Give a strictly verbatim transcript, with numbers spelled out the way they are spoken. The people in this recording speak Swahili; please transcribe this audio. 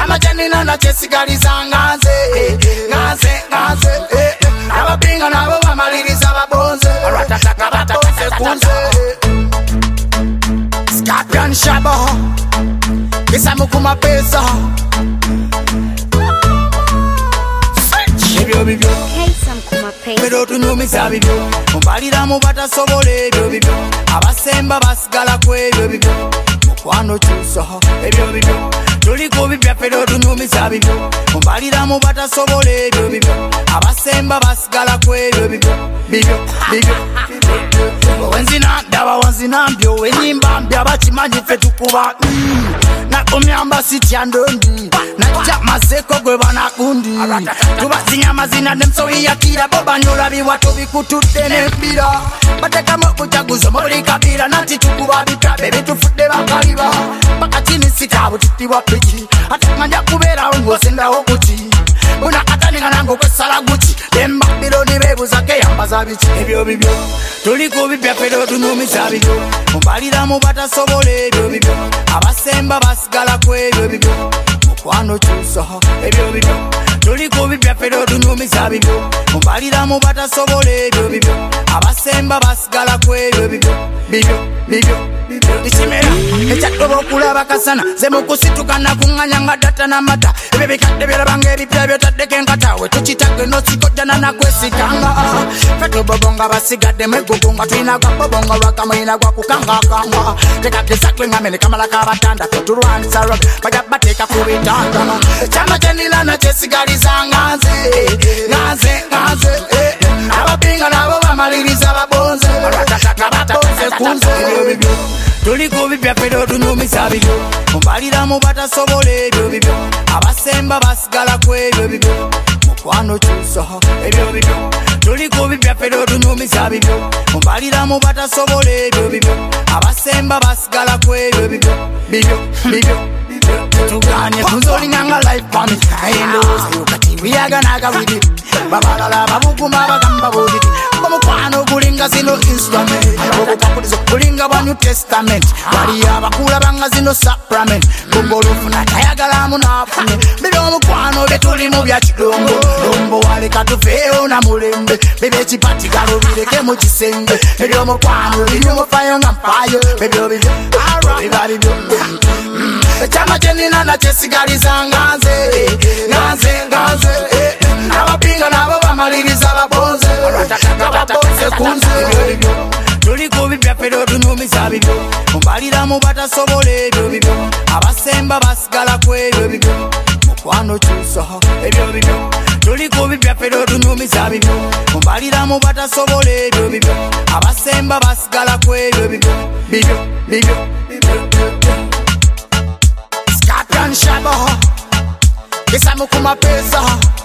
chama chenina na chesigaliza nganze nganze nganze abapinga nabo bamaliriza babonze ababonze kunze Scorpion Shaba kisa mukuma pesa ebyo bibyo pero tunyumisa bibyo mbalira mu batasobole ebyo bibyo abasemba basigala kwebyo bibyo mukwano kyusa ebyo bibyo tuli kubibya pero tunyumisa bibyo mbalira mu batasobole ebyo bibyo abasemba basigala kwebyo bibyo bibyo bibyo wenzina ndaba wanzina mbyo wenyimba mbya bakimanyi ffe tukuba nakomyamba sitya ndondi najja mazeko gwe banakundi tubasinya amazina nemsoyiyakira bo banyola biwato bikutudde n'embira batekamo okujaguza muli kabira nanti tukuba bitabe bitufudde bakaliba pakatini sitabu tutibwa piki ate nganja kubeerawo ng'osendawo kuki buna kataninga nange okwesala guki embabironi beebuzake yambaza biki ebyo bibyo tuli kubibya pero tunyumisa bibyo mbalira mu batasobole ebyo bibyo abasemba basigala kwebyo bibyo mukwano kyusa ebyo bibyo tuli kubibya pero tunyumisa bibyo mbalira mu batasobole ebyo bibyo abasemba basigala kwebyo bibyo bibyo bibyo ikimera ekyaddoba okulaba kasana ze mukusituka nakuŋŋanya nga data n'amata ebyo bikadde byerabanga ebipya byotaddeko enkatawe tukitage nosikojjana nakwesikanga ffe tubobo nga basigadde megugu nga tulina gwa bobo nga lwakamulina gwa kukangakanga tekageza tweŋŋamene kamala kabatanda tetulwanisa roga bajja bateeka ku bitanda ekyama kyenina nakyesigaliza nganze nganze nganze abapinga nabo bamaliriza babonze babonze kunze ebyo bibyo tuli kubibya pero tunyumisa bibyo mbalira mu batasobole ebyo bibyo abasemba basigala kwebyo bibyo mukwano kyusa ebyo bibyo tuli kubibya pero tunyumisa bibyo mbalira mu batasobole ebyo bibyo abasemba basigala kwebyo bibyo bibyo bibyo tuganye tunzolinganga life pami ayindoza yokati biyaganaga widi babalala babuguma bagamba boditi bamukwano gulinga zino instrument obukakulizo gulinga bwa New Testament wali abakula banga zino supplement bugolufuna tayagala munafune bibe omukwano betuli mu bya kidongo lombo wale katufeyo na mulembe bibe kipatigalo bireke mu kisenge ebyo omukwano binyo fayo nga mpayo bibyo bibyo alright bibyo chama chenina na chesigaliza nganze nganze nganze abapinga nabo bamaliriza babonze babonze kunze tuli kubibya pero tunyumisa bibyo mbalira mu batasobole ebyo bibyo abasemba basigala kwebyo bibyo mukwano kyusa ebyo bibyo tuli kubibya pero tunyumisa bibyo mbalira mu batasobole ebyo bibyo abasemba basigala kwebyo bibyo bibyo bibyo Scorpion Shaba kisa mukuma pesa